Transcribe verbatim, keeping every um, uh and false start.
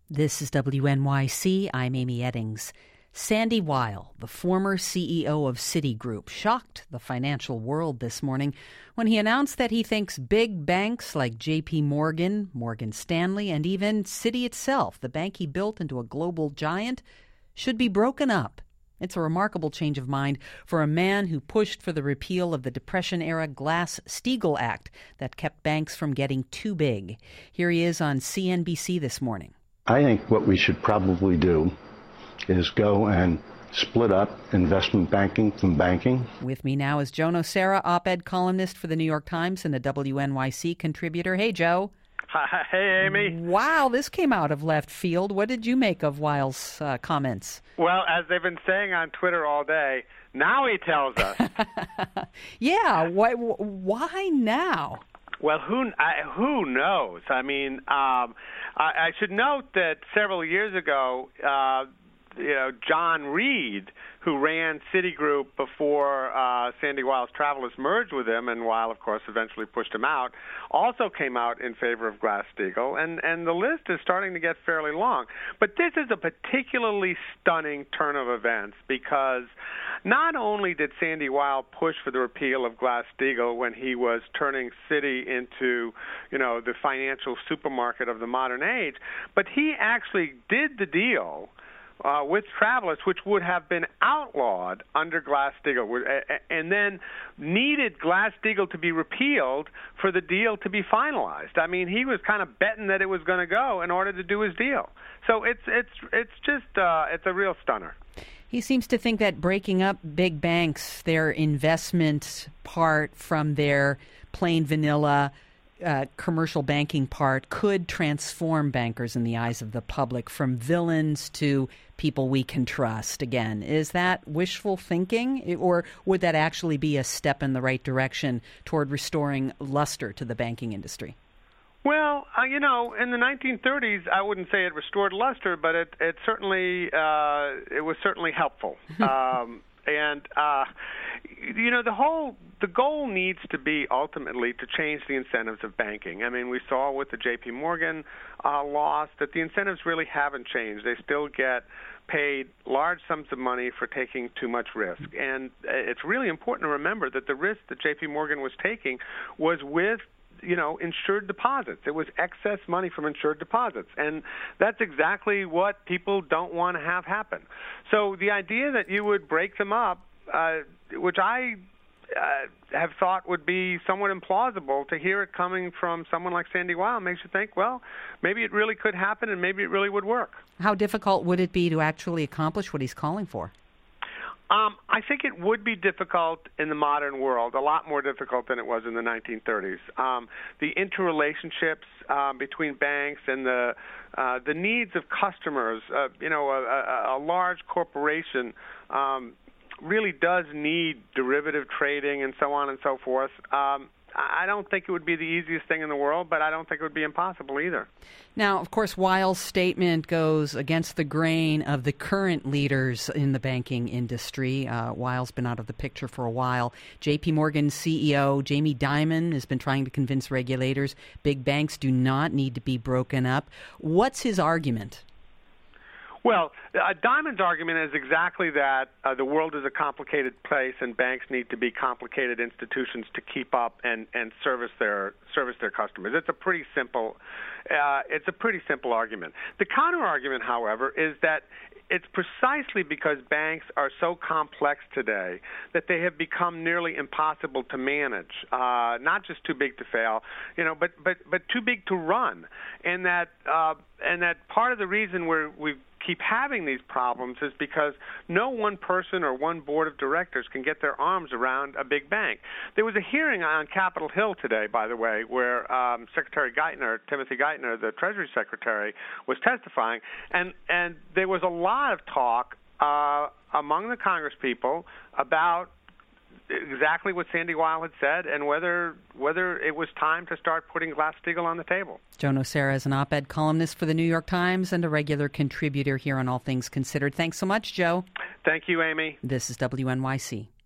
This is W N Y C. I'm Amy Eddings. Sandy Weill, the former C E O of Citigroup, shocked the financial world this morning when he announced that he thinks big banks like J P Morgan, Morgan Stanley, and even Citi itself, the bank he built into a global giant, should be broken up. It's a remarkable change of mind for a man who pushed for the repeal of the Depression-era Glass-Steagall Act that kept banks from getting too big. Here he is on C N B C this morning. I think what we should probably do is go and split up investment banking from banking. With me now is Joe Nocera, op-ed columnist for the New York Times and a W N Y C contributor. Hey, Joe. Hi, hey, Amy. Wow, this came out of left field. What did you make of Weill's uh, comments? Well, as they've been saying on Twitter all day, now he tells us. yeah, why, why now? Well, who I, who knows? I mean, um, I, I should note that several years ago, uh, you know, John Reed, who ran Citigroup before uh, Sandy Weill's Travelers merged with him, and Weill, of course, eventually pushed him out, also came out in favor of Glass-Steagall, and, and the list is starting to get fairly long. But this is a particularly stunning turn of events because not only did Sandy Weill push for the repeal of Glass-Steagall when he was turning Citi into, you know, the financial supermarket of the modern age, but he actually did the deal Uh, with Travelers, which would have been outlawed under Glass-Steagall, and then needed Glass-Steagall to be repealed for the deal to be finalized. I mean, he was kind of betting that it was going to go in order to do his deal. So it's it's it's just uh, it's a real stunner. He seems to think that breaking up big banks, their investment part from their plain vanilla Uh, commercial banking part, could transform bankers in the eyes of the public from villains to people we can trust again. Is that wishful thinking, or would that actually be a step in the right direction toward restoring luster to the banking industry? Well, uh, you know, in the nineteen thirties, I wouldn't say it restored luster, but it, it certainly uh, it was certainly helpful. um, and uh, you know, the whole the goal needs to be ultimately to change the incentives of banking. I mean, we saw with the J P Morgan uh, loss that the incentives really haven't changed. They still get paid large sums of money for taking too much risk. And it's really important to remember that the risk that J P Morgan was taking was with you know, insured deposits. It was excess money from insured deposits. And that's exactly what people don't want to have happen. So the idea that you would break them up, uh, which I uh, have thought would be somewhat implausible, to hear it coming from someone like Sandy Weill makes you think, well, maybe it really could happen and maybe it really would work. How difficult would it be to actually accomplish what he's calling for? Um, I think it would be difficult in the modern world, a lot more difficult than it was in the nineteen thirties. Um, the interrelationships um, between banks and the uh, the needs of customers, uh, you know, a, a, a large corporation um, really does need derivative trading and so on and so forth. Um, I don't think it would be the easiest thing in the world, but I don't think it would be impossible either. Now, of course, Weill's statement goes against the grain of the current leaders in the banking industry. Uh, Weill's been out of the picture for a while. J P Morgan C E O Jamie Dimon has been trying to convince regulators big banks do not need to be broken up. What's his argument? Well, uh, Dimon's argument is exactly that uh, the world is a complicated place and banks need to be complicated institutions to keep up and, and service their service their customers. It's a pretty simple uh, it's a pretty simple argument. The counter argument, however, is that it's precisely because banks are so complex today that they have become nearly impossible to manage. Uh, not just too big to fail, you know, but but but too big to run, and that uh, and that part of the reason we're we keep having these problems is because no one person or one board of directors can get their arms around a big bank. There was a hearing on Capitol Hill today, by the way, where um, Secretary Geithner, Timothy Geithner, the Treasury Secretary, was testifying, and and there was a lot of talk uh, among the Congress people about exactly what Sandy Weill had said and whether whether it was time to start putting Glass-Steagall on the table. Joe Nocera is an op-ed columnist for the New York Times and a regular contributor here on All Things Considered. Thanks so much, Joe. Thank you, Amy. This is W N Y C.